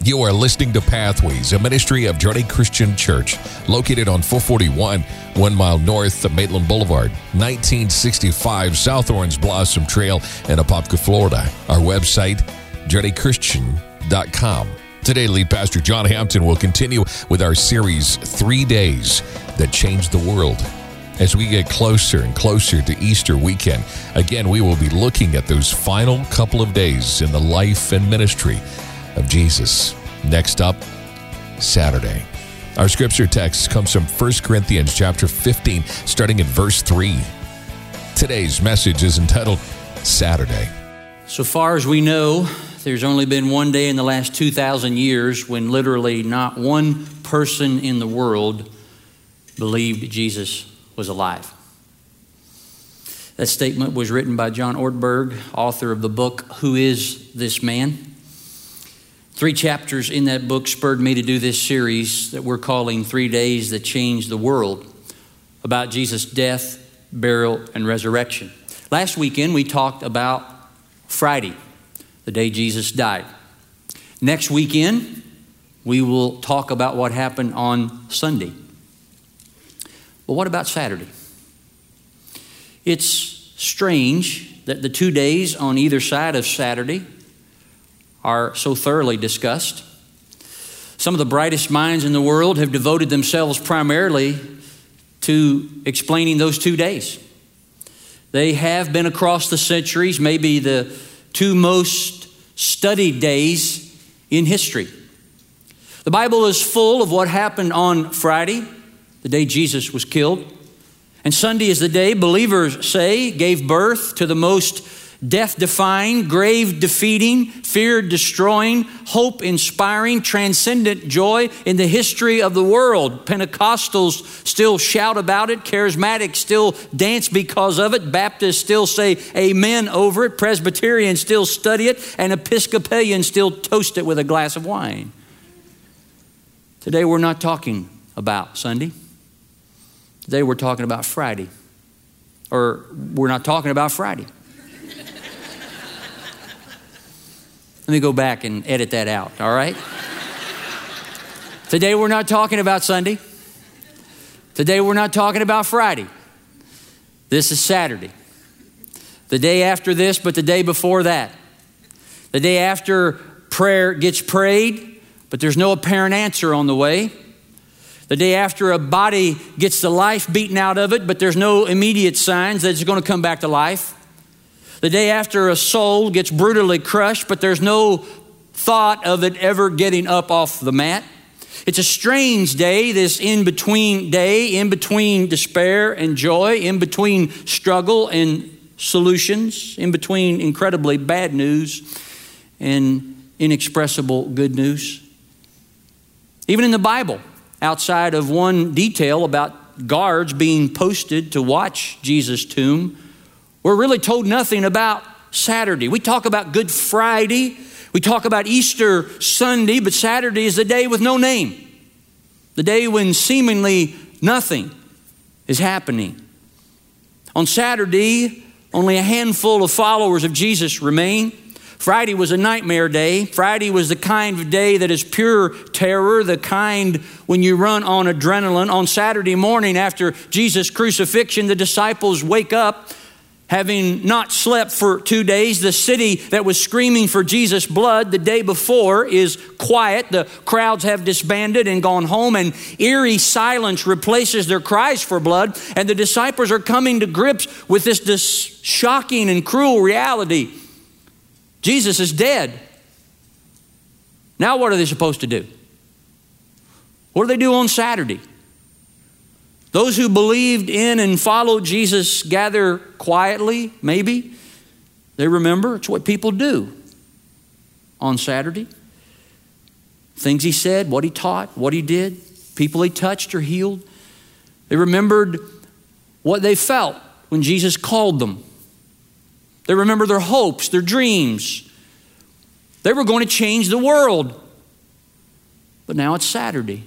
You are listening to Pathways, a ministry of Journey Christian Church, located on 441, 1 mile north of Maitland Boulevard, 1965 South Orange Blossom Trail in Apopka, Florida. Our website, journeychristian.com. Today, lead pastor John Hampton will continue with our series, 3 Days That Changed the World. As we get closer and closer to Easter weekend, again, we will be looking at those final couple of days in the life and ministry of Jesus. Next up, Saturday. Our scripture text comes from 1 Corinthians chapter 15, starting in verse 3. Today's message is entitled Saturday. So far as we know, there's only been one day in the last 2,000 years when literally not one person in the world believed Jesus was alive. That statement was written by John Ortberg, author of the book, Who Is This Man? 3 chapters in that book spurred me to do this series that we're calling 3 Days That Changed the World, about Jesus' death, burial, and resurrection. Last weekend, we talked about Friday, the day Jesus died. Next weekend, we will talk about what happened on Sunday. But what about Saturday? It's strange that the 2 days on either side of Saturday are so thoroughly discussed. Some of the brightest minds in the world have devoted themselves primarily to explaining those 2 days. They have been across the centuries, maybe the 2 most studied days in history. The Bible is full of what happened on Friday, the day Jesus was killed. And Sunday is the day, believers say, gave birth to the most death-defying, grave-defeating, fear-destroying, hope-inspiring, transcendent joy in the history of the world. Pentecostals still shout about it. Charismatics still dance because of it. Baptists still say amen over it. Presbyterians still study it. And Episcopalians still toast it with a glass of wine. Today we're not talking about Sunday. Today we're talking about Friday. Or we're not talking about Friday. Let me go back and edit that out, all right? Today we're not talking about Sunday. Today we're not talking about Friday. This is Saturday. The day after this, but the day before that. The day after prayer gets prayed, but there's no apparent answer on the way. The day after a body gets the life beaten out of it, but there's no immediate signs that it's going to come back to life. The day after a soul gets brutally crushed, but there's no thought of it ever getting up off the mat. It's a strange day, this in-between day, in between despair and joy, in between struggle and solutions, in between incredibly bad news and inexpressible good news. Even in the Bible, outside of one detail about guards being posted to watch Jesus' tomb, we're really told nothing about Saturday. We talk about Good Friday, we talk about Easter Sunday, but Saturday is the day with no name. The day when seemingly nothing is happening. On Saturday, only a handful of followers of Jesus remain. Friday was a nightmare day. Friday was the kind of day that is pure terror, the kind when you run on adrenaline. On Saturday morning after Jesus' crucifixion, the disciples wake up having not slept for 2 days. The city that was screaming for Jesus' blood the day before is quiet. The crowds have disbanded and gone home, and eerie silence replaces their cries for blood. And the disciples are coming to grips with this shocking and cruel reality. Jesus is dead. Now what are they supposed to do? What do they do on Saturday? Those who believed in and followed Jesus gather quietly, maybe. They remember. It's what people do on Saturday. Things he said, what he taught, what he did, people he touched or healed. They remembered what they felt when Jesus called them. They remember their hopes, their dreams. They were going to change the world. But now it's Saturday.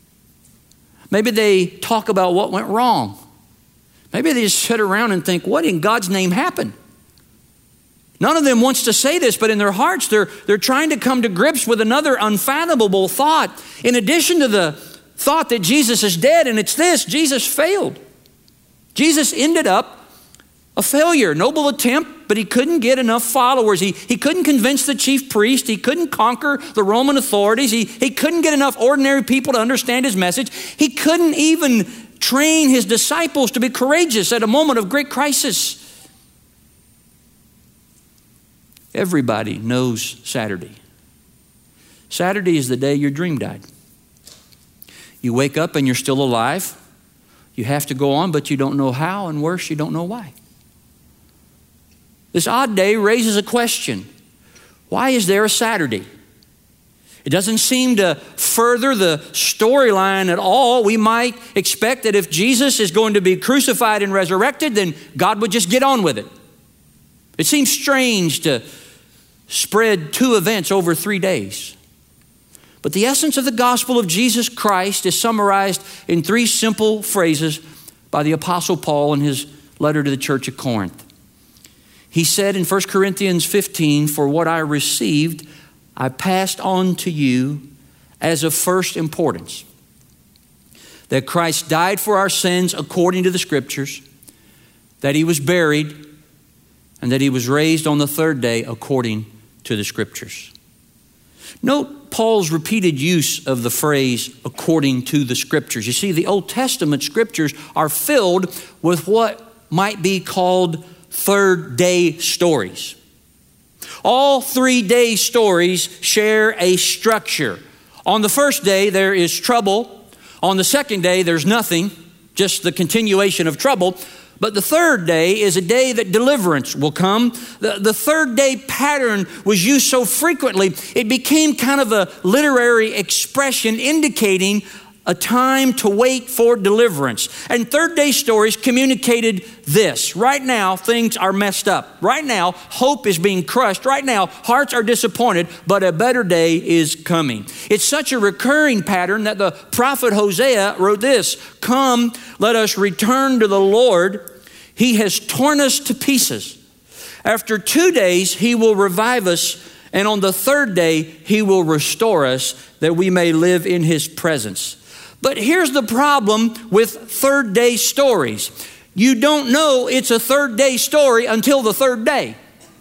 Maybe they talk about what went wrong. Maybe they just sit around and think, what in God's name happened? None of them wants to say this, but in their hearts, they're trying to come to grips with another unfathomable thought. In addition to the thought that Jesus is dead, and it's this: Jesus failed. Jesus ended up a failure. Noble attempt, but he couldn't get enough followers. He couldn't convince the chief priest. He couldn't conquer the Roman authorities. He couldn't get enough ordinary people to understand his message. He couldn't even train his disciples to be courageous at a moment of great crisis. Everybody knows Saturday. Saturday is the day your dream died. You wake up and you're still alive. You have to go on, but you don't know how, and worse, you don't know why. This odd day raises a question. Why is there a Saturday? It doesn't seem to further the storyline at all. We might expect that if Jesus is going to be crucified and resurrected, then God would just get on with it. It seems strange to spread two events over 3 days. But the essence of the gospel of Jesus Christ is summarized in 3 simple phrases by the Apostle Paul in his letter to the church of Corinth. He said in 1 Corinthians 15, "For what I received, I passed on to you as of first importance, that Christ died for our sins according to the Scriptures, that he was buried, and that he was raised on the 3rd day according to the Scriptures." Note Paul's repeated use of the phrase "according to the Scriptures." You see, the Old Testament Scriptures are filled with what might be called 3rd day stories. All 3-day stories share a structure. On the first day, there is trouble. On the second day, there's nothing, just the continuation of trouble. But the 3rd day is a day that deliverance will come. The 3rd day pattern was used so frequently, it became kind of a literary expression indicating a time to wait for deliverance. And 3rd day stories communicated this: right now, things are messed up. Right now, hope is being crushed. Right now, hearts are disappointed, but a better day is coming. It's such a recurring pattern that the prophet Hosea wrote this: "Come, let us return to the Lord. He has torn us to pieces. After 2 days, he will revive us, and on the 3rd day, he will restore us, that we may live in his presence." But here's the problem with 3rd day stories. You don't know it's a 3rd day story until the 3rd day.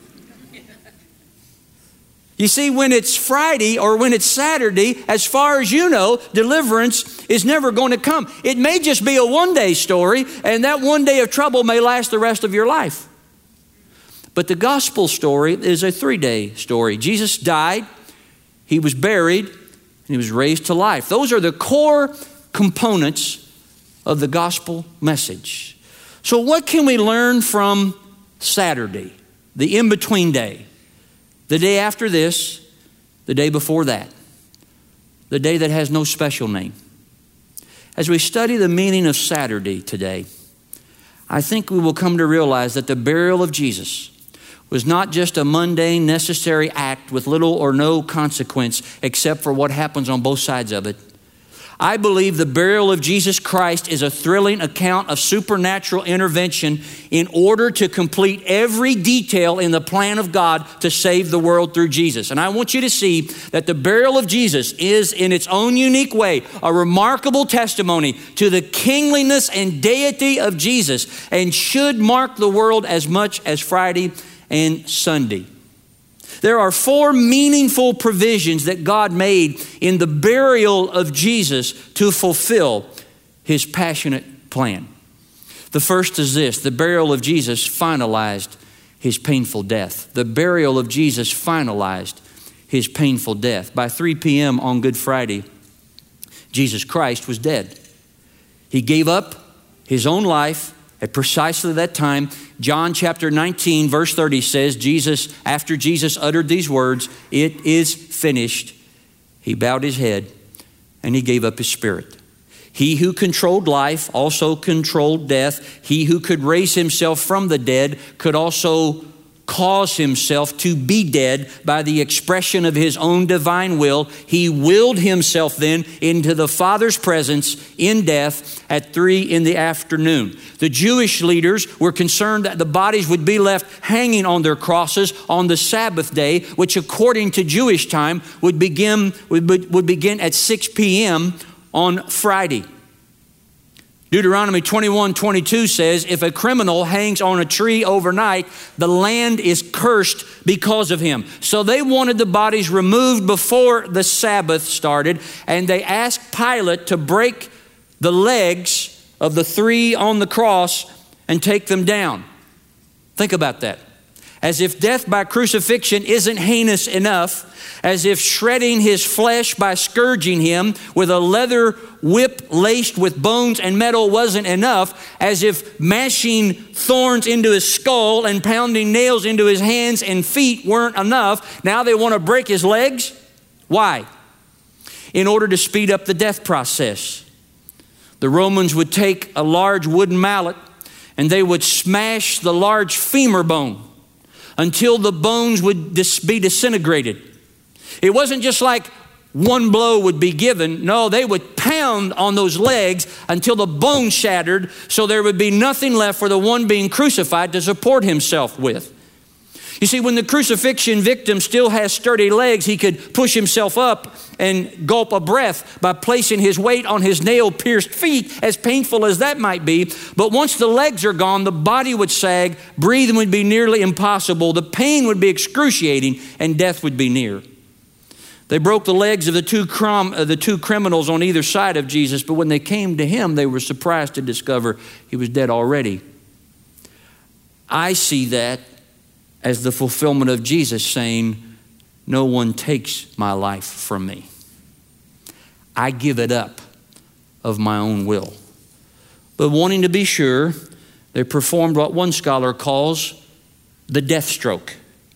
You see, when it's Friday or when it's Saturday, as far as you know, deliverance is never going to come. It may just be a 1-day story, and that 1 day of trouble may last the rest of your life. But the gospel story is a 3-day story. Jesus died, he was buried, and he was raised to life. Those are the core components of the gospel message. So what can we learn from Saturday, the in-between day? The day after this, the day before that, the day that has no special name. As we study the meaning of Saturday today, I think we will come to realize that the burial of Jesus was not just a mundane, necessary act with little or no consequence except for what happens on both sides of it. I believe the burial of Jesus Christ is a thrilling account of supernatural intervention in order to complete every detail in the plan of God to save the world through Jesus. And I want you to see that the burial of Jesus is, in its own unique way, a remarkable testimony to the kingliness and deity of Jesus, and should mark the world as much as Friday and Sunday. There are 4 meaningful provisions that God made in the burial of Jesus to fulfill his passionate plan. The first is this: the burial of Jesus finalized his painful death. The burial of Jesus finalized his painful death. By 3 p.m. on Good Friday, Jesus Christ was dead. He gave up his own life at precisely that time. John chapter 19, verse 30 says, after Jesus uttered these words, "It is finished," he bowed his head and he gave up his spirit. He who controlled life also controlled death. He who could raise himself from the dead could also cause himself to be dead by the expression of his own divine will. He willed himself then into the Father's presence in death at 3 p.m. The Jewish leaders were concerned that the bodies would be left hanging on their crosses on the Sabbath day, which according to Jewish time would begin at 6 p.m. on Friday. Deuteronomy 21:22 says, if a criminal hangs on a tree overnight, the land is cursed because of him. So they wanted the bodies removed before the Sabbath started, and they asked Pilate to break the legs of the 3 on the cross and take them down. Think about that. As if death by crucifixion isn't heinous enough, as if shredding his flesh by scourging him with a leather whip laced with bones and metal wasn't enough, as if mashing thorns into his skull and pounding nails into his hands and feet weren't enough, now they want to break his legs? Why? In order to speed up the death process. The Romans would take a large wooden mallet and they would smash the large femur bone until the bones would be disintegrated. It wasn't just like one blow would be given. No, they would pound on those legs until the bone shattered, so there would be nothing left for the one being crucified to support himself with. You see, when the crucifixion victim still has sturdy legs, he could push himself up and gulp a breath by placing his weight on his nail-pierced feet, as painful as that might be. But once the legs are gone, the body would sag, breathing would be nearly impossible, the pain would be excruciating, and death would be near. They broke the legs of the two criminals on either side of Jesus, but when they came to him, they were surprised to discover he was dead already. I see that as the fulfillment of Jesus saying, no one takes my life from me. I give it up of my own will. But wanting to be sure, they performed what one scholar calls the death stroke.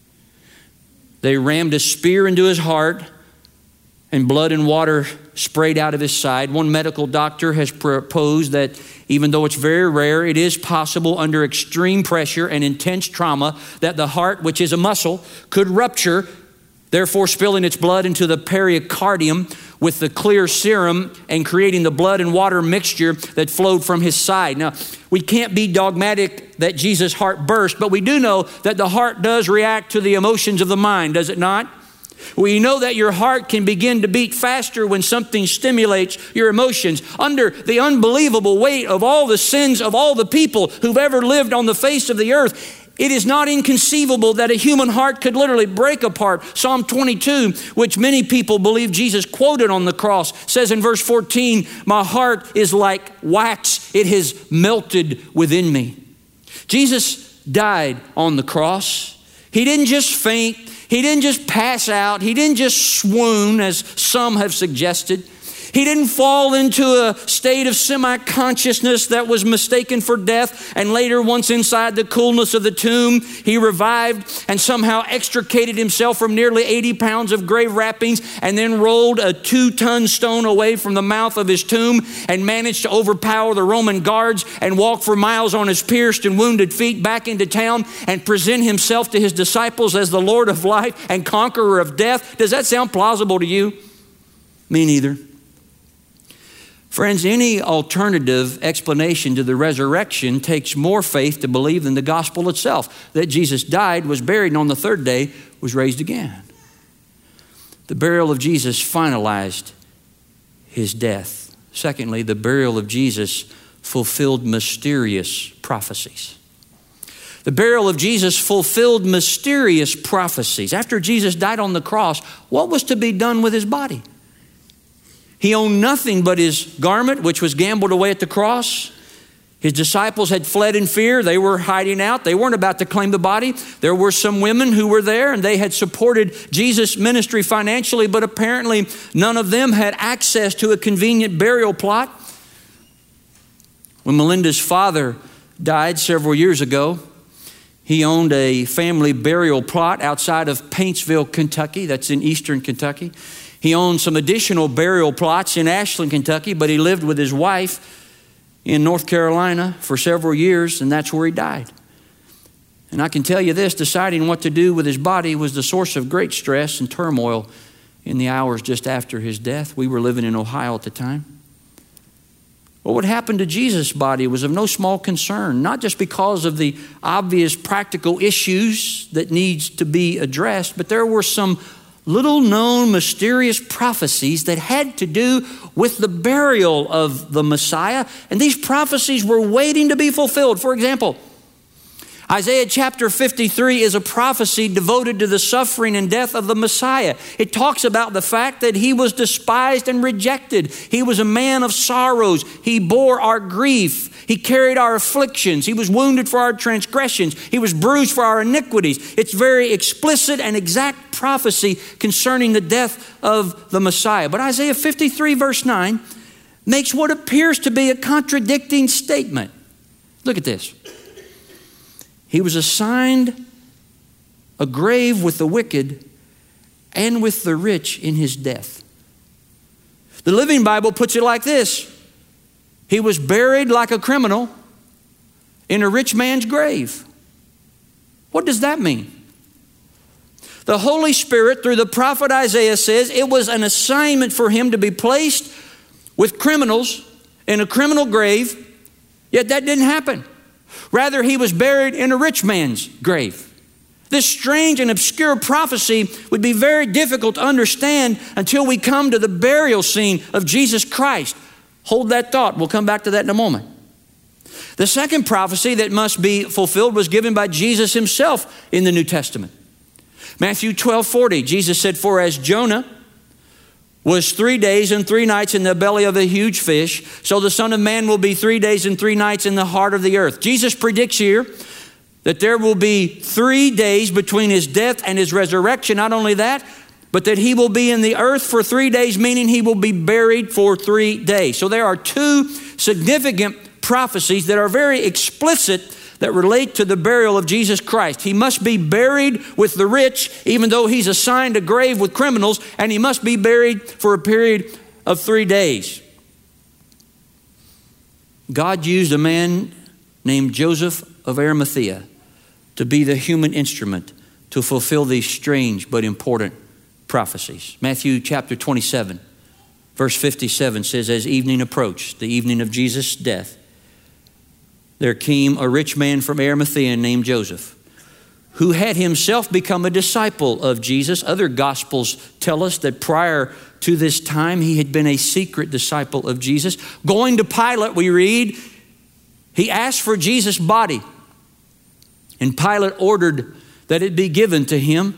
They rammed a spear into his heart and blood and water sprayed out of his side. One medical doctor has proposed that even though it's very rare, it is possible under extreme pressure and intense trauma that the heart, which is a muscle, could rupture, therefore spilling its blood into the pericardium with the clear serum and creating the blood and water mixture that flowed from his side. Now, we can't be dogmatic that Jesus' heart burst, but we do know that the heart does react to the emotions of the mind, does it not? We know that your heart can begin to beat faster when something stimulates your emotions. Under the unbelievable weight of all the sins of all the people who've ever lived on the face of the earth, it is not inconceivable that a human heart could literally break apart. Psalm 22, which many people believe Jesus quoted on the cross, says in verse 14, my heart is like wax. It has melted within me. Jesus died on the cross. He didn't just faint. He didn't just pass out. He didn't just swoon, as some have suggested. He didn't fall into a state of semi-consciousness that was mistaken for death, and later, once inside the coolness of the tomb, he revived and somehow extricated himself from nearly 80 pounds of grave wrappings and then rolled a 2-ton stone away from the mouth of his tomb and managed to overpower the Roman guards and walk for miles on his pierced and wounded feet back into town and present himself to his disciples as the Lord of life and conqueror of death. Does that sound plausible to you? Me neither. Friends, any alternative explanation to the resurrection takes more faith to believe than the gospel itself, that Jesus died, was buried, and on the third day was raised again. The burial of Jesus finalized his death. Secondly, the burial of Jesus fulfilled mysterious prophecies. The burial of Jesus fulfilled mysterious prophecies. After Jesus died on the cross, what was to be done with his body? He owned nothing but his garment, which was gambled away at the cross. His disciples had fled in fear. They were hiding out. They weren't about to claim the body. There were some women who were there, and they had supported Jesus' ministry financially, but apparently none of them had access to a convenient burial plot. When Melinda's father died several years ago, he owned a family burial plot outside of Paintsville, Kentucky. That's in eastern Kentucky. He owned some additional burial plots in Ashland, Kentucky, but he lived with his wife in North Carolina for several years, and that's where he died. And I can tell you this, deciding what to do with his body was the source of great stress and turmoil in the hours just after his death. We were living in Ohio at the time. What would happen to Jesus' body was of no small concern, not just because of the obvious practical issues that needs to be addressed, but there were some little-known mysterious prophecies that had to do with the burial of the Messiah, and these prophecies were waiting to be fulfilled. For example, Isaiah chapter 53 is a prophecy devoted to the suffering and death of the Messiah. It talks about the fact that he was despised and rejected. He was a man of sorrows. He bore our grief. He carried our afflictions. He was wounded for our transgressions. He was bruised for our iniquities. It's very explicit and exact prophecy concerning the death of the Messiah. But Isaiah 53 verse 9 makes what appears to be a contradicting statement. Look at this. He was assigned a grave with the wicked and with the rich in his death. The Living Bible puts it like this. He was buried like a criminal in a rich man's grave. What does that mean? The Holy Spirit, through the prophet Isaiah, says it was an assignment for him to be placed with criminals in a criminal grave, yet that didn't happen. Rather, he was buried in a rich man's grave. This strange and obscure prophecy would be very difficult to understand until we come to the burial scene of Jesus Christ. Hold that thought. We'll come back to that in a moment. The second prophecy that must be fulfilled was given by Jesus himself in the New Testament. Matthew 12:40, Jesus said, "For as Jonah was 3 days and 3 nights in the belly of a huge fish, so the Son of Man will be 3 days and 3 nights in the heart of the earth." Jesus predicts here that there will be 3 days between his death and his resurrection. Not only that, but that he will be in the earth for 3 days, meaning he will be buried for 3 days. So there are two significant prophecies that are very explicit that relate to the burial of Jesus Christ. He must be buried with the rich, even though he's assigned a grave with criminals, and he must be buried for a period of 3 days. God used a man named Joseph of Arimathea to be the human instrument to fulfill these strange but important prophecies. Matthew chapter 27, verse 57 says, "As evening approached," the evening of Jesus' death, "there came a rich man from Arimathea named Joseph, who had himself become a disciple of Jesus." Other gospels tell us that prior to this time, he had been a secret disciple of Jesus. Going to Pilate, we read, he asked for Jesus' body, and Pilate ordered that it be given to him.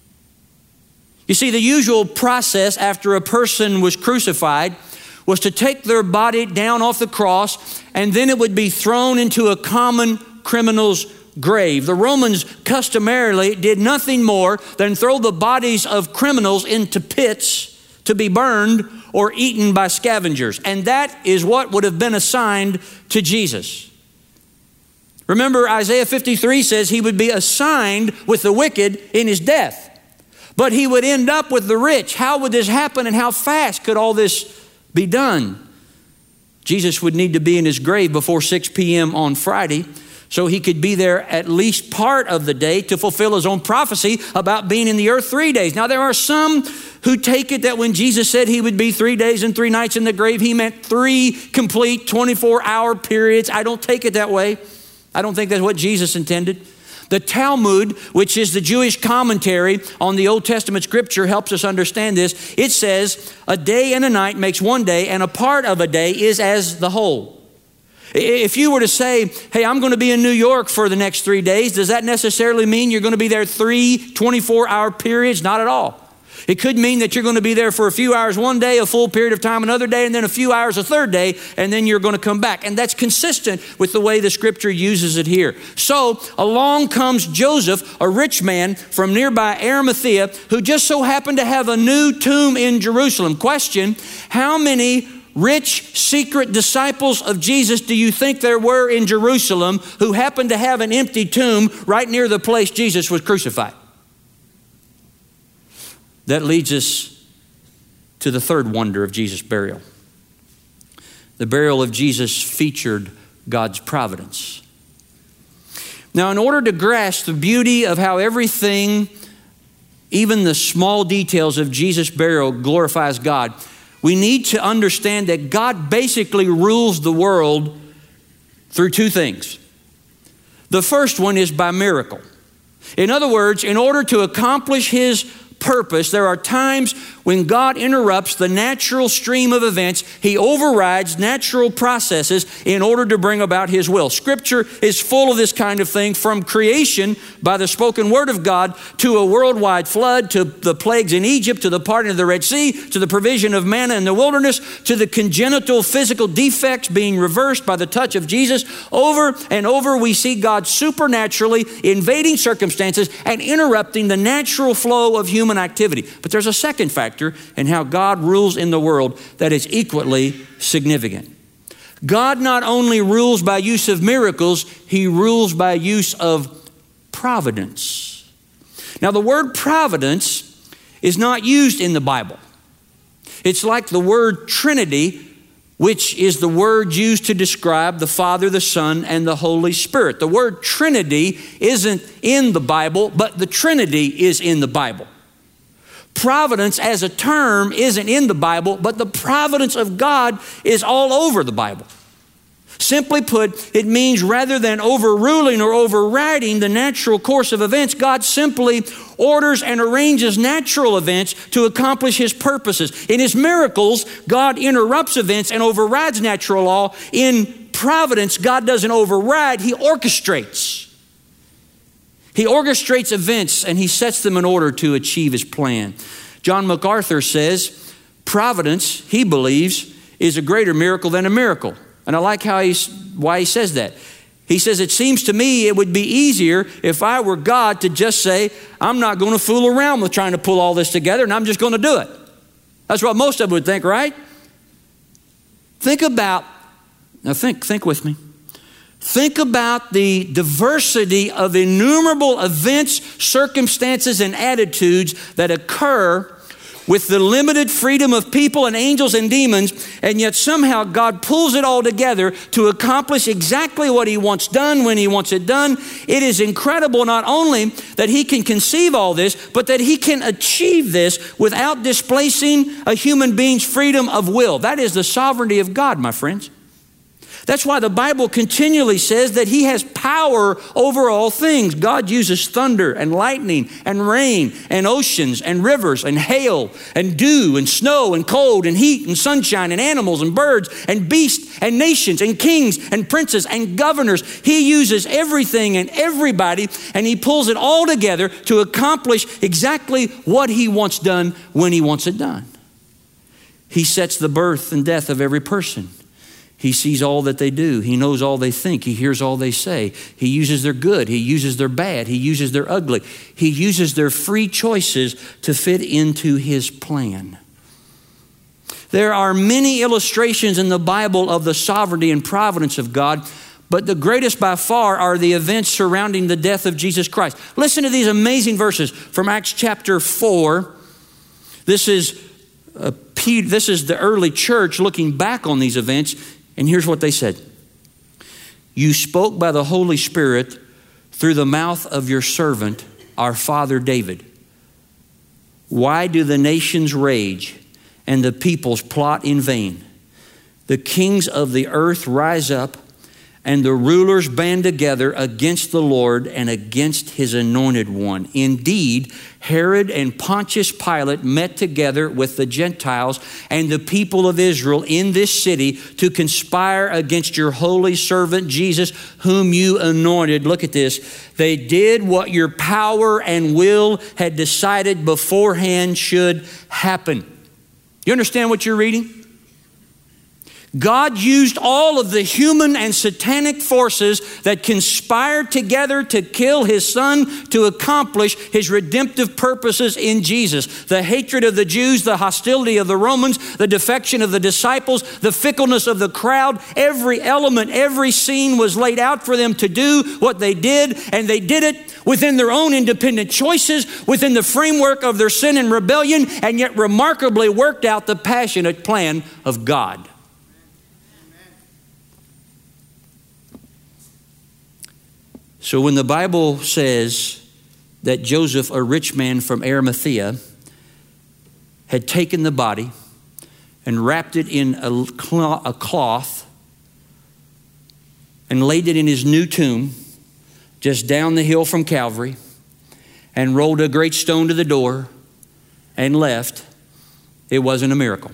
You see, the usual process after a person was crucified was to take their body down off the cross, and then it would be thrown into a common criminal's grave. The Romans customarily did nothing more than throw the bodies of criminals into pits to be burned or eaten by scavengers. And that is what would have been assigned to Jesus. Remember, Isaiah 53 says he would be assigned with the wicked in his death, but he would end up with the rich. How would this happen, and how fast could all this be done? Jesus would need to be in his grave before 6 p.m. on Friday, so he could be there at least part of the day to fulfill his own prophecy about being in the earth 3 days. Now, there are some who take it that when Jesus said he would be 3 days and 3 nights in the grave, he meant 3 complete 24-hour periods. I don't take it that way. I don't think that's what Jesus intended. The Talmud, which is the Jewish commentary on the Old Testament scripture, helps us understand this. It says, a day and a night makes one day, and a part of a day is as the whole. If you were to say, hey, I'm going to be in New York for the next 3 days, does that necessarily mean you're going to be there 3 24-hour periods? Not at all. It could mean that you're going to be there for a few hours one day, a full period of time another day, and then a few hours a third day, and then you're going to come back. And that's consistent with the way the scripture uses it here. So along comes Joseph, a rich man from nearby Arimathea, who just so happened to have a new tomb in Jerusalem. Question, how many rich secret disciples of Jesus do you think there were in Jerusalem who happened to have an empty tomb right near the place Jesus was crucified? That leads us to the third wonder of Jesus' burial. The burial of Jesus featured God's providence. Now, in order to grasp the beauty of how everything, even the small details of Jesus' burial, glorifies God, we need to understand that God basically rules the world through two things. The first one is by miracle. In other words, in order to accomplish His purpose, there are times when God interrupts the natural stream of events. He overrides natural processes in order to bring about His will. Scripture is full of this kind of thing, from creation by the spoken word of God to a worldwide flood, to the plagues in Egypt, to the parting of the Red Sea, to the provision of manna in the wilderness, to the congenital physical defects being reversed by the touch of Jesus. Over and over, we see God supernaturally invading circumstances and interrupting the natural flow of human activity. But there's a second factor in how God rules in the world that is equally significant. God not only rules by use of miracles, He rules by use of providence. Now, the word providence is not used in the Bible. It's like the word Trinity, which is the word used to describe the Father, the Son, and the Holy Spirit. The word Trinity isn't in the Bible, but the Trinity is in the Bible. Providence as a term isn't in the Bible, but the providence of God is all over the Bible. Simply put, it means rather than overruling or overriding the natural course of events, God simply orders and arranges natural events to accomplish His purposes. In His miracles, God interrupts events and overrides natural law. In providence, God doesn't override, He orchestrates. He orchestrates events and He sets them in order to achieve His plan. John MacArthur says, providence, he believes, is a greater miracle than a miracle. And I like why he says that. He says, it seems to me it would be easier if I were God to just say, I'm not going to fool around with trying to pull all this together, and I'm just going to do it. That's what most of them would think, right? Think with me. Think about the diversity of innumerable events, circumstances, and attitudes that occur with the limited freedom of people and angels and demons, and yet somehow God pulls it all together to accomplish exactly what He wants done when He wants it done. It is incredible not only that He can conceive all this, but that He can achieve this without displacing a human being's freedom of will. That is the sovereignty of God, my friends. That's why the Bible continually says that He has power over all things. God uses thunder and lightning and rain and oceans and rivers and hail and dew and snow and cold and heat and sunshine and animals and birds and beasts and nations and kings and princes and governors. He uses everything and everybody, and He pulls it all together to accomplish exactly what He wants done when He wants it done. He sets the birth and death of every person. He sees all that they do. He knows all they think. He hears all they say. He uses their good. He uses their bad. He uses their ugly. He uses their free choices to fit into His plan. There are many illustrations in the Bible of the sovereignty and providence of God, but the greatest by far are the events surrounding the death of Jesus Christ. Listen to these amazing verses from Acts chapter 4. This is the early church looking back on these events. And here's what they said. You spoke by the Holy Spirit through the mouth of your servant, our father David. Why do the nations rage and the peoples plot in vain? The kings of the earth rise up, and the rulers band together against the Lord and against His anointed one. Indeed, Herod and Pontius Pilate met together with the Gentiles and the people of Israel in this city to conspire against your holy servant Jesus, whom you anointed. Look at this. They did what your power and will had decided beforehand should happen. You understand what you're reading? God used all of the human and satanic forces that conspired together to kill His Son to accomplish His redemptive purposes in Jesus. The hatred of the Jews, the hostility of the Romans, the defection of the disciples, the fickleness of the crowd, every element, every scene was laid out for them to do what they did, and they did it within their own independent choices, within the framework of their sin and rebellion, and yet remarkably worked out the passionate plan of God. So when the Bible says that Joseph, a rich man from Arimathea, had taken the body and wrapped it in a cloth and laid it in his new tomb just down the hill from Calvary and rolled a great stone to the door and left, it wasn't a miracle.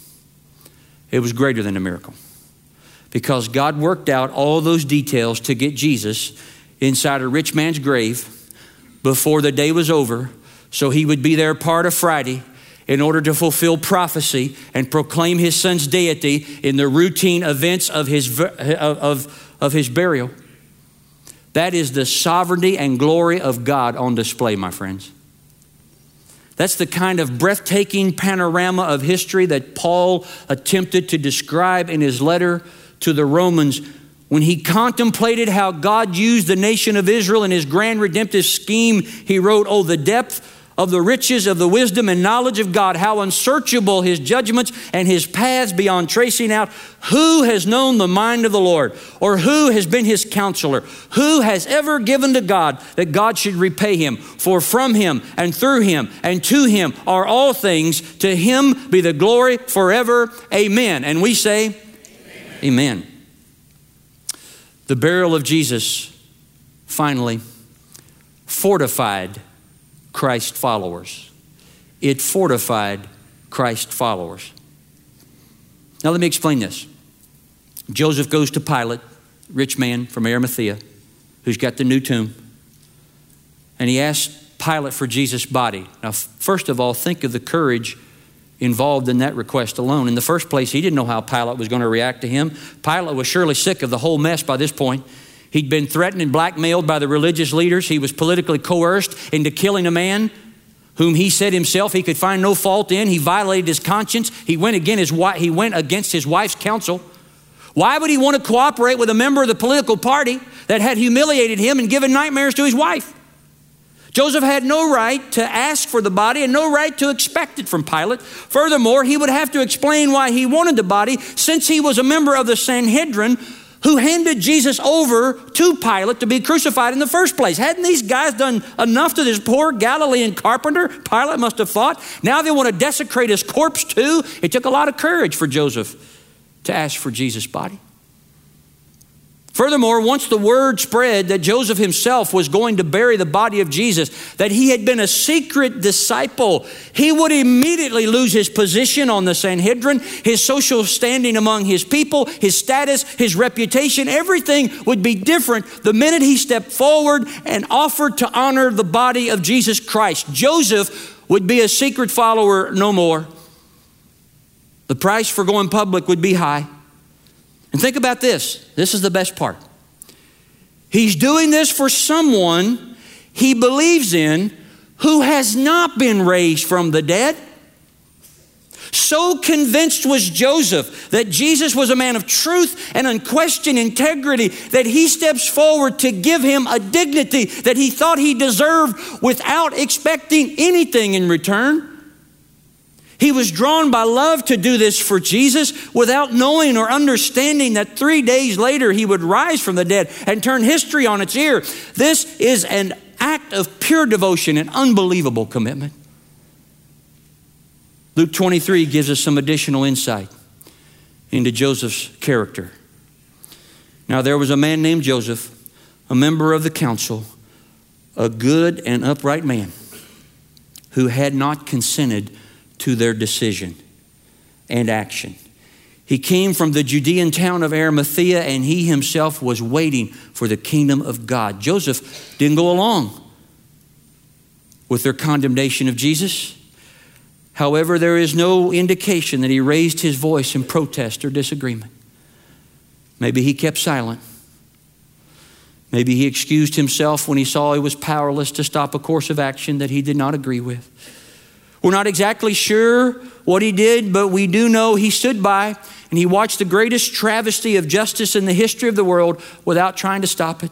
It was greater than a miracle, because God worked out all those details to get Jesus inside a rich man's grave before the day was over, so he would be there part of Friday in order to fulfill prophecy and proclaim his son's deity in the routine events of his burial. That is the sovereignty and glory of God on display, my friends. That's the kind of breathtaking panorama of history that Paul attempted to describe in his letter to the Romans when he contemplated how God used the nation of Israel in his grand redemptive scheme. He wrote, "Oh, the depth of the riches of the wisdom and knowledge of God, how unsearchable his judgments and his paths beyond tracing out. Who has known the mind of the Lord? Or who has been his counselor? Who has ever given to God that God should repay him? For from him and through him and to him are all things. To him be the glory forever. Amen." And we say, Amen. The burial of Jesus finally fortified Christ followers. It fortified Christ followers. Now let me explain this. Joseph goes to Pilate, rich man from Arimathea, who's got the new tomb. And he asks Pilate for Jesus' body. Now, first of all, think of the courage involved in that request alone. In the first place, he didn't know how Pilate was going to react to him. Pilate was surely sick of the whole mess by this point. He'd been threatened and blackmailed by the religious leaders. He was politically coerced into killing a man whom he said himself he could find no fault in. He violated his conscience. He went against his wife's counsel. Why would he want to cooperate with a member of the political party that had humiliated him and given nightmares to his wife? Joseph had no right to ask for the body and no right to expect it from Pilate. Furthermore, he would have to explain why he wanted the body, since he was a member of the Sanhedrin who handed Jesus over to Pilate to be crucified in the first place. Hadn't these guys done enough to this poor Galilean carpenter? Pilate must have thought. Now they want to desecrate his corpse too. It took a lot of courage for Joseph to ask for Jesus' body. Furthermore, once the word spread that Joseph himself was going to bury the body of Jesus, that he had been a secret disciple, he would immediately lose his position on the Sanhedrin, his social standing among his people, his status, his reputation. Everything would be different the minute he stepped forward and offered to honor the body of Jesus Christ. Joseph would be a secret follower no more. The price for going public would be high. And think about this. This is the best part. He's doing this for someone he believes in who has not been raised from the dead. So convinced was Joseph that Jesus was a man of truth and unquestioned integrity that he steps forward to give him a dignity that he thought he deserved without expecting anything in return. He was drawn by love to do this for Jesus without knowing or understanding that 3 days later he would rise from the dead and turn history on its ear. This is an act of pure devotion and unbelievable commitment. Luke 23 gives us some additional insight into Joseph's character. Now there was a man named Joseph, a member of the council, a good and upright man who had not consented to their decision and action. He came from the Judean town of Arimathea, and he himself was waiting for the kingdom of God. Joseph didn't go along with their condemnation of Jesus. However, there is no indication that he raised his voice in protest or disagreement. Maybe he kept silent. Maybe he excused himself when he saw he was powerless to stop a course of action that he did not agree with. We're not exactly sure what he did, but we do know he stood by and he watched the greatest travesty of justice in the history of the world without trying to stop it.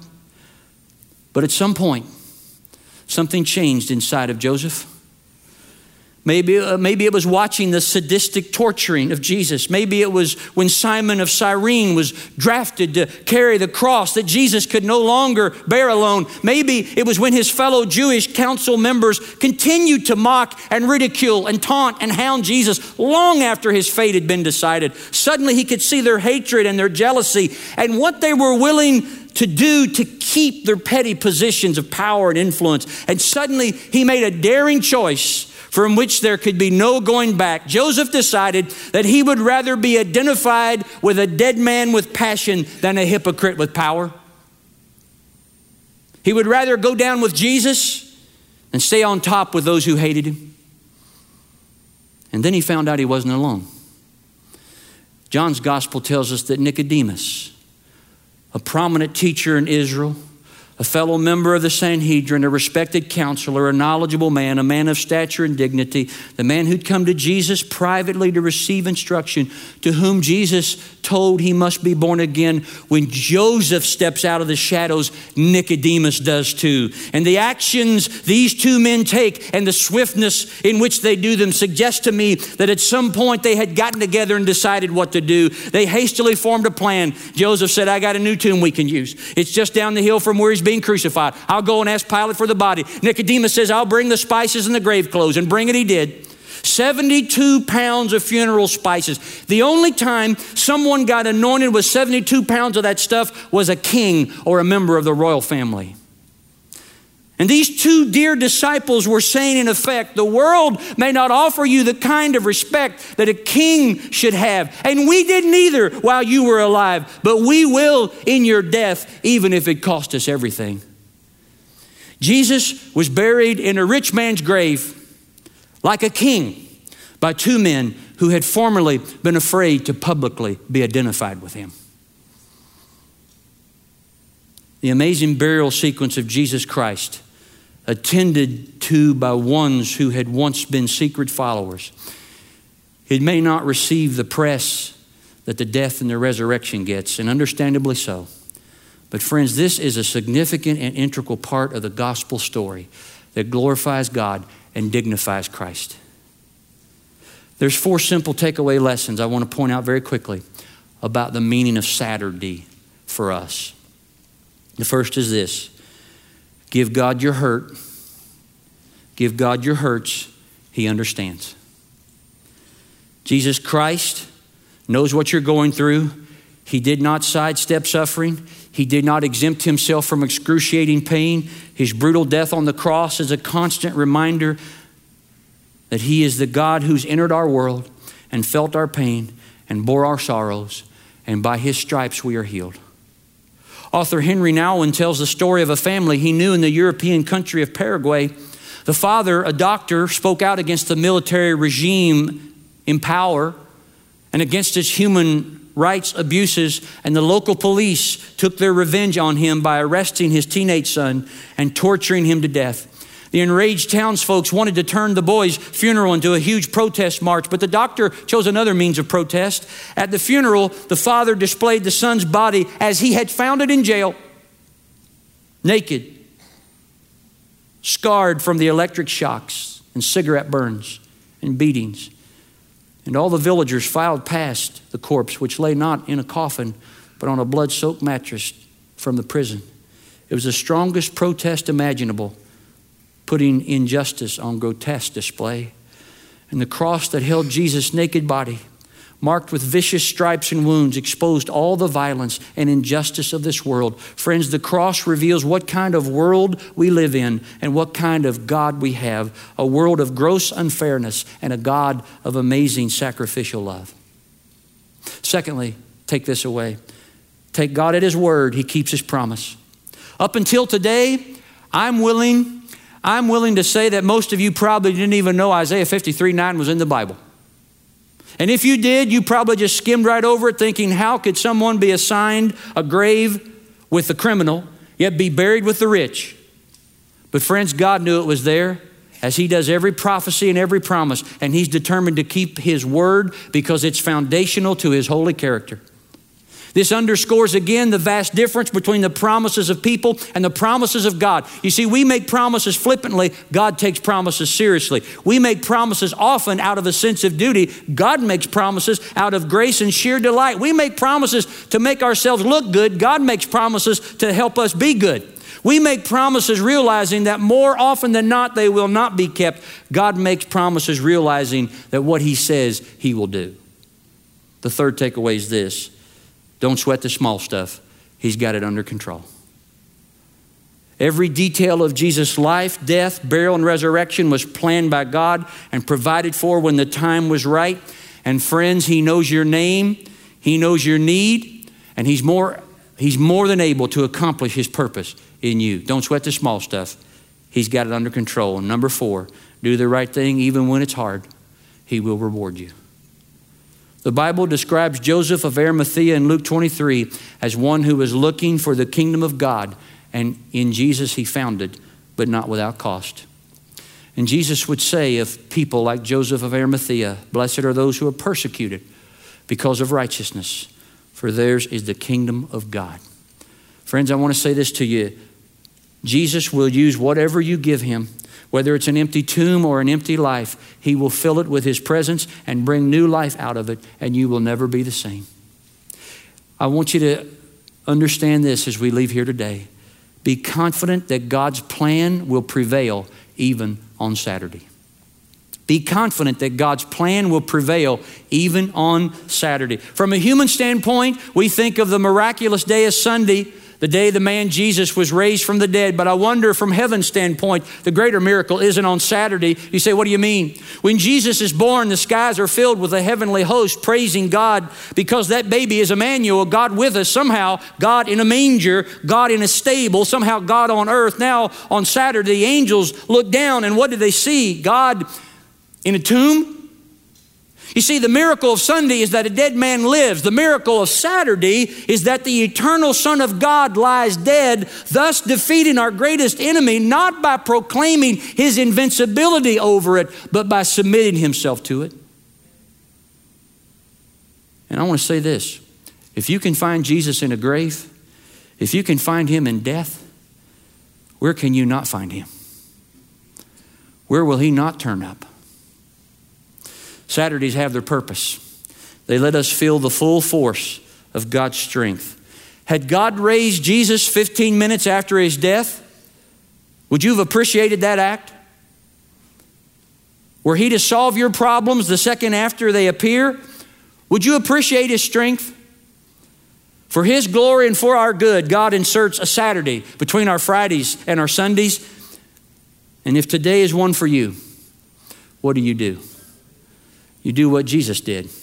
But at some point, something changed inside of Joseph. Maybe it was watching the sadistic torturing of Jesus. Maybe it was when Simon of Cyrene was drafted to carry the cross that Jesus could no longer bear alone. Maybe it was when his fellow Jewish council members continued to mock and ridicule and taunt and hound Jesus long after his fate had been decided. Suddenly he could see their hatred and their jealousy and what they were willing to do to keep their petty positions of power and influence. And suddenly he made a daring choice from which there could be no going back. Joseph decided that he would rather be identified with a dead man with passion than a hypocrite with power. He would rather go down with Jesus than stay on top with those who hated him. And then he found out he wasn't alone. John's gospel tells us that Nicodemus, a prominent teacher in Israel, a fellow member of the Sanhedrin, a respected counselor, a knowledgeable man, a man of stature and dignity, the man who'd come to Jesus privately to receive instruction, to whom Jesus told he must be born again. When Joseph steps out of the shadows, Nicodemus does too. And the actions these two men take and the swiftness in which they do them suggest to me that at some point they had gotten together and decided what to do. They hastily formed a plan. Joseph said, I got a new tomb we can use. It's just down the hill from where he's being crucified. I'll go and ask Pilate for the body. Nicodemus says, I'll bring the spices and the grave clothes, and bring it he did. 72 pounds of funeral spices. The only time someone got anointed with 72 pounds of that stuff was a king or a member of the royal family. And these two dear disciples were saying, in effect, the world may not offer you the kind of respect that a king should have. And we didn't either while you were alive, but we will in your death, even if it cost us everything. Jesus was buried in a rich man's grave like a king by two men who had formerly been afraid to publicly be identified with him. The amazing burial sequence of Jesus Christ, attended to by ones who had once been secret followers. It may not receive the press that the death and the resurrection gets, and understandably so. But friends, this is a significant and integral part of the gospel story that glorifies God and dignifies Christ. There's 4 simple takeaway lessons I want to point out very quickly about the meaning of Saturday for us. The first is this: give God your hurt. Give God your hurts. He understands. Jesus Christ knows what you're going through. He did not sidestep suffering. He did not exempt himself from excruciating pain. His brutal death on the cross is a constant reminder that he is the God who's entered our world and felt our pain and bore our sorrows, and by his stripes we are healed. Author Henry Nouwen tells the story of a family he knew in the European country of Paraguay. The father, a doctor, spoke out against the military regime in power and against its human rights abuses, and the local police took their revenge on him by arresting his teenage son and torturing him to death. The enraged townsfolk wanted to turn the boy's funeral into a huge protest march, but the doctor chose another means of protest. At the funeral, the father displayed the son's body as he had found it in jail, naked, scarred from the electric shocks and cigarette burns and beatings. And all the villagers filed past the corpse, which lay not in a coffin, but on a blood-soaked mattress from the prison. It was the strongest protest imaginable, putting injustice on grotesque display. And the cross that held Jesus' naked body, marked with vicious stripes and wounds, exposed all the violence and injustice of this world. Friends, the cross reveals what kind of world we live in and what kind of God we have. A world of gross unfairness and a God of amazing sacrificial love. Secondly, take this away. Take God at his word. He keeps his promise. Up until today, I'm willing to say that most of you probably didn't even know Isaiah 53:9 was in the Bible. And if you did, you probably just skimmed right over it thinking, how could someone be assigned a grave with the criminal, yet be buried with the rich? But friends, God knew it was there, as he does every prophecy and every promise, and he's determined to keep his word because it's foundational to his holy character. This underscores again the vast difference between the promises of people and the promises of God. You see, we make promises flippantly. God takes promises seriously. We make promises often out of a sense of duty. God makes promises out of grace and sheer delight. We make promises to make ourselves look good. God makes promises to help us be good. We make promises realizing that more often than not, they will not be kept. God makes promises realizing that what He says, He will do. The third takeaway is this. Don't sweat the small stuff. He's got it under control. Every detail of Jesus' life, death, burial, and resurrection was planned by God and provided for when the time was right. And friends, He knows your name. He knows your need. And He's more than able to accomplish His purpose in you. Don't sweat the small stuff. He's got it under control. And number 4, do the right thing even when it's hard. He will reward you. The Bible describes Joseph of Arimathea in Luke 23 as one who was looking for the kingdom of God, and in Jesus he found it, but not without cost. And Jesus would say of people like Joseph of Arimathea, blessed are those who are persecuted because of righteousness, for theirs is the kingdom of God. Friends, I want to say this to you. Jesus will use whatever you give Him. Whether it's an empty tomb or an empty life, He will fill it with His presence and bring new life out of it, and you will never be the same. I want you to understand this as we leave here today. Be confident that God's plan will prevail even on Saturday. Be confident that God's plan will prevail even on Saturday. From a human standpoint, we think of the miraculous day as Sunday, the day the man Jesus was raised from the dead. But I wonder from heaven's standpoint, the greater miracle isn't on Saturday. You say, what do you mean? When Jesus is born, the skies are filled with a heavenly host praising God because that baby is Emmanuel, God with us. Somehow, God in a manger, God in a stable, somehow God on earth. Now on Saturday, the angels look down and what do they see? God in a tomb? You see, the miracle of Sunday is that a dead man lives. The miracle of Saturday is that the eternal Son of God lies dead, thus defeating our greatest enemy, not by proclaiming His invincibility over it, but by submitting Himself to it. And I want to say this. If you can find Jesus in a grave, if you can find Him in death, where can you not find Him? Where will He not turn up? Saturdays have their purpose. They let us feel the full force of God's strength. Had God raised Jesus 15 minutes after His death, would you have appreciated that act? Were He to solve your problems the second after they appear, would you appreciate His strength? For His glory and for our good, God inserts a Saturday between our Fridays and our Sundays. And if today is one for you, what do? You do what Jesus did.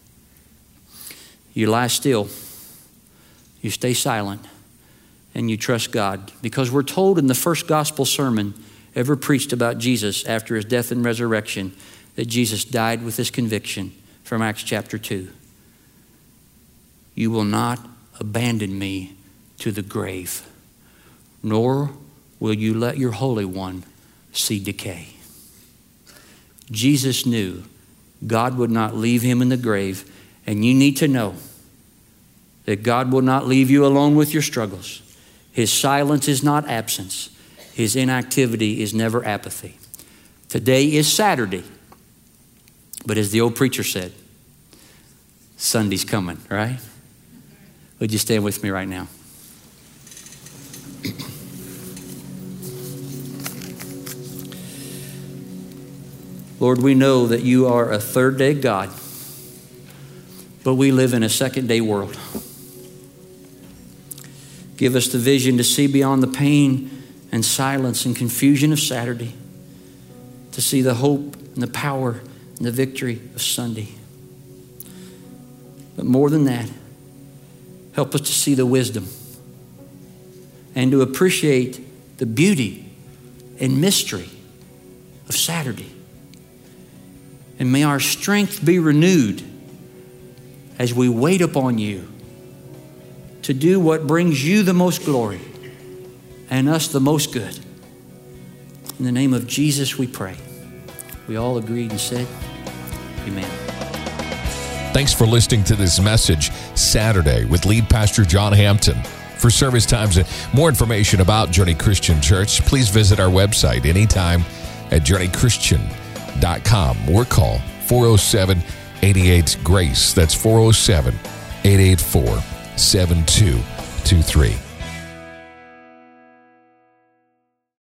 You lie still. You stay silent. And you trust God. Because we're told in the first gospel sermon ever preached about Jesus after His death and resurrection that Jesus died with this conviction from Acts chapter 2. You will not abandon me to the grave, nor will you let your Holy One see decay. Jesus knew God would not leave Him in the grave, and you need to know that God will not leave you alone with your struggles. His silence is not absence. His inactivity is never apathy. Today is Saturday, but as the old preacher said, Sunday's coming, right? Would you stand with me right now? Lord, we know that You are a third day God, but we live in a second day world. Give us the vision to see beyond the pain and silence and confusion of Saturday, to see the hope and the power and the victory of Sunday. But more than that, help us to see the wisdom and to appreciate the beauty and mystery of Saturday. And may our strength be renewed as we wait upon You to do what brings You the most glory and us the most good. In the name of Jesus we pray. We all agreed and said, amen. Thanks for listening to this message Saturday with lead pastor John Hampton. For service times and more information about Journey Christian Church, please visit our website anytime at journeychristian.com or call 407-88-GRACE. That's 407-884-7223.